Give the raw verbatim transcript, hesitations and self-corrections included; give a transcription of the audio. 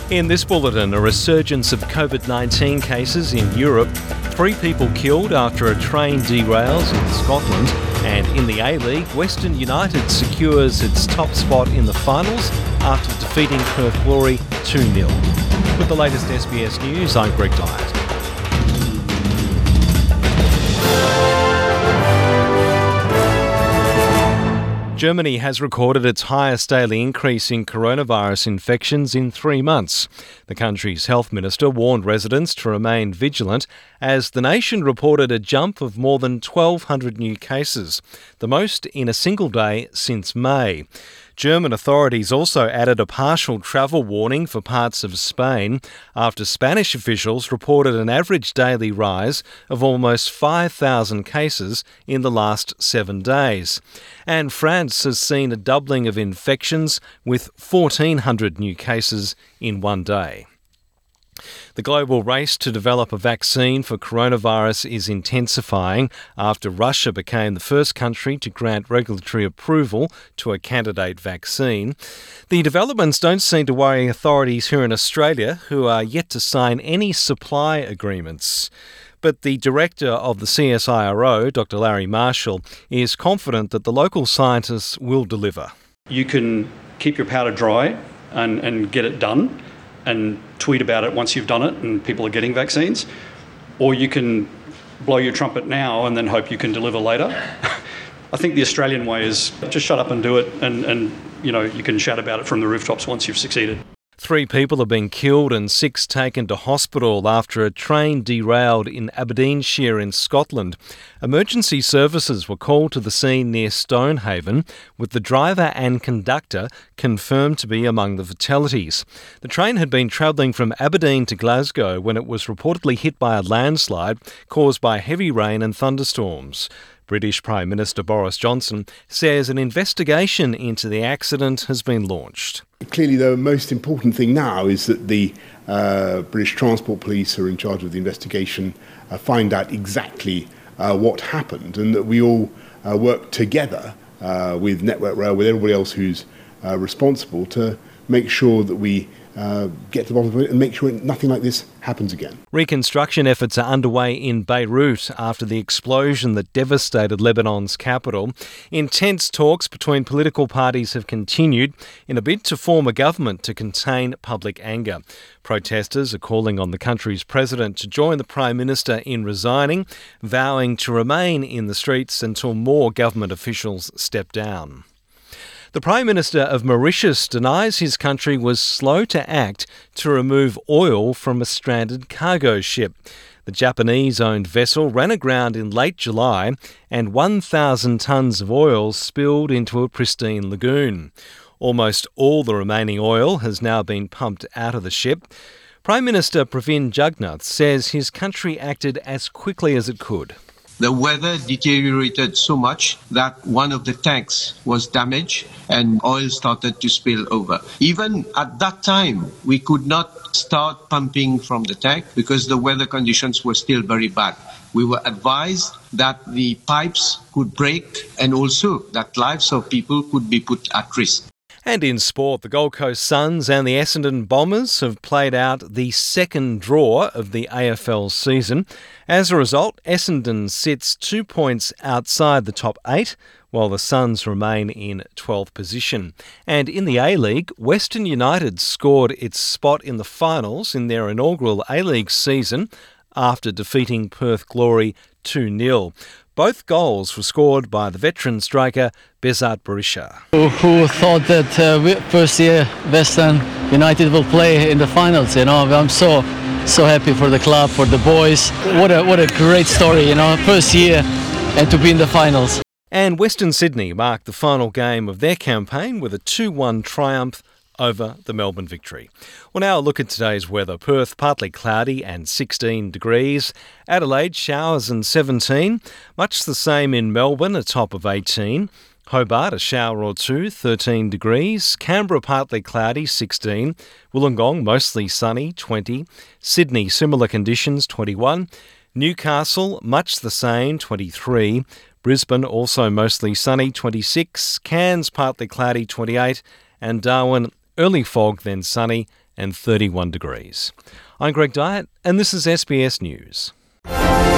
In this bulletin, a resurgence of COVID nineteen cases in Europe, three people killed after a train derails in Scotland, and in the A-League, Western United secures its top spot in the finals after defeating Perth Glory two nil. With the latest S B S News, I'm Greg Dyett. Germany has recorded its highest daily increase in coronavirus infections in three months. The country's health minister warned residents to remain vigilant as the nation reported a jump of more than twelve hundred new cases, the most in a single day since May. German authorities also added a partial travel warning for parts of Spain after Spanish officials reported an average daily rise of almost five thousand cases in the last seven days. And France has seen a doubling of infections with fourteen hundred new cases in one day. The global race to develop a vaccine for coronavirus is intensifying after Russia became the first country to grant regulatory approval to a candidate vaccine. The developments don't seem to worry authorities here in Australia, who are yet to sign any supply agreements. But the director of the C S I R O, Doctor Larry Marshall, is confident that the local scientists will deliver. You can keep your powder dry and, and get it done and tweet about it once you've done it and people are getting vaccines, or you can blow your trumpet now and then hope you can deliver later. I think the Australian way is just shut up and do it, and, and you know you can shout about it from the rooftops once you've succeeded. Three people have been killed and six taken to hospital after a train derailed in Aberdeenshire in Scotland. Emergency services were called to the scene near Stonehaven, with the driver and conductor confirmed to be among the fatalities. The train had been travelling from Aberdeen to Glasgow when it was reportedly hit by a landslide caused by heavy rain and thunderstorms. British Prime Minister Boris Johnson says an investigation into the accident has been launched. Clearly, the most important thing now is that the uh, British Transport Police, who are in charge of the investigation, uh, find out exactly uh, what happened, and that we all uh, work together uh, with Network Rail, with everybody else who's uh, responsible, to make sure that we Uh, get to the bottom of it and make sure nothing like this happens again. Reconstruction efforts are underway in Beirut after the explosion that devastated Lebanon's capital. Intense talks between political parties have continued in a bid to form a government to contain public anger. Protesters are calling on the country's president to join the Prime Minister in resigning, vowing to remain in the streets until more government officials step down. The Prime Minister of Mauritius denies his country was slow to act to remove oil from a stranded cargo ship. The Japanese-owned vessel ran aground in late July and one thousand tonnes of oil spilled into a pristine lagoon. Almost all the remaining oil has now been pumped out of the ship. Prime Minister Pravind Jugnauth says his country acted as quickly as it could. The weather deteriorated so much that one of the tanks was damaged and oil started to spill over. Even at that time, we could not start pumping from the tank because the weather conditions were still very bad. We were advised that the pipes could break and also that lives of people could be put at risk. And in sport, the Gold Coast Suns and the Essendon Bombers have played out the second draw of the A F L season. As a result, Essendon sits two points outside the top eight, while the Suns remain in twelfth position. And in the A-League, Western United scored its spot in the finals in their inaugural A-League season after defeating Perth Glory two nil. Both goals were scored by the veteran striker Behzad Berisha. Who, who thought that uh, we, first year Western United will play in the finals? You know, I'm so so happy for the club, for the boys. What a what a great story, you know, first year and to be in the finals. And Western Sydney marked the final game of their campaign with a two one triumph over the Melbourne Victory. Well, now a look at today's weather. Perth, partly cloudy and sixteen degrees. Adelaide, showers and seventeen. Much the same in Melbourne, a top of eighteen. Hobart, a shower or two, thirteen degrees. Canberra, partly cloudy, sixteen. Wollongong, mostly sunny, twenty. Sydney, similar conditions, twenty-one. Newcastle, much the same, twenty-three. Brisbane, also mostly sunny, twenty-six. Cairns, partly cloudy, twenty-eight. And Darwin, early fog, then sunny, and thirty-one degrees. I'm Greg Dyett, and this is S B S News.